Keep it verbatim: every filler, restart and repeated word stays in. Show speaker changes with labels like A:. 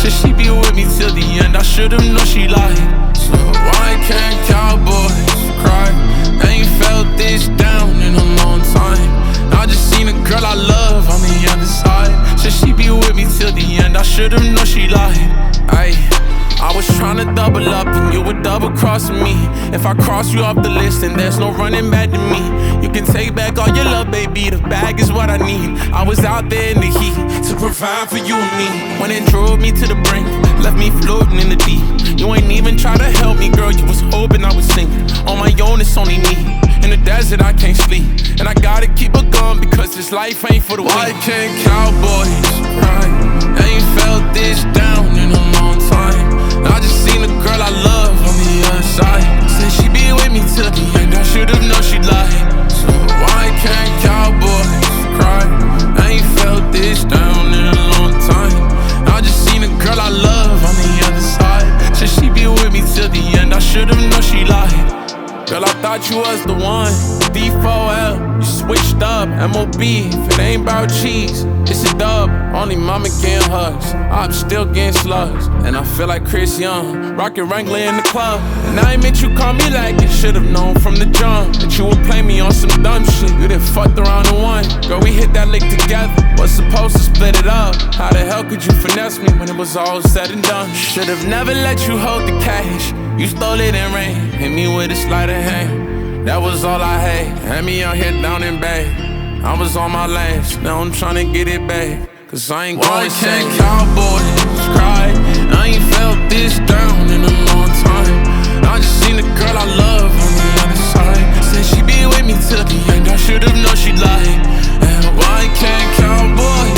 A: Said she be with me till the end, I should've known she lied. So why can't cowboys cry? I ain't felt this down in a long time. I just seen a girl I love on the other side. Said she be with me till the end, I should've known she lied. Ayy, I was tryna double up and you were double crossing me. If I cross you off the list, then there's no running back to me. You can take back all your love, baby, the bag is what I need. I was out there in the heat to provide for you and me. When it drove me to the brink, left me floating in the deep. You ain't even try to help me, girl, you was hoping I would sink. On my own, it's only me. In the desert, I can't sleep, and I gotta keep it going because this life ain't for the weak. Why can't cowboys cry? I ain't felt this down in a long time. I just seen a girl I love on the other side. Said she be with me till the end, I should've known she lied. So why can't cowboys cry? I ain't felt this down in a long time. I just seen a girl I love on the other side. Said she be with me till the end, I should've known she lied. Girl, I thought you was the one. D four L, you switched up. M O B, if it ain't about cheese, it's a dub. Only mama getting hugs, I'm still getting slugs. And I feel like Chris Young, rockin' Wrangler in the club. And I admit you call me like it, should've known from the jump that you would play me on some dumb shit. You done fucked around and won. Girl, we hit that lick together, was supposed to split it up. How the hell could you finesse me when it was all said and done? Should've never let you hold the cash. You stole it in rain, hit me with a sleight of hand. That was all I had, had me out here down in Bay. I was on my last, now I'm tryna get it back. Cause I ain't going to say cowboys cry. I ain't felt this down in a long time. I just seen a girl I love on the other side. Said she be with me till the end, I should've known she lied. And why can't cowboys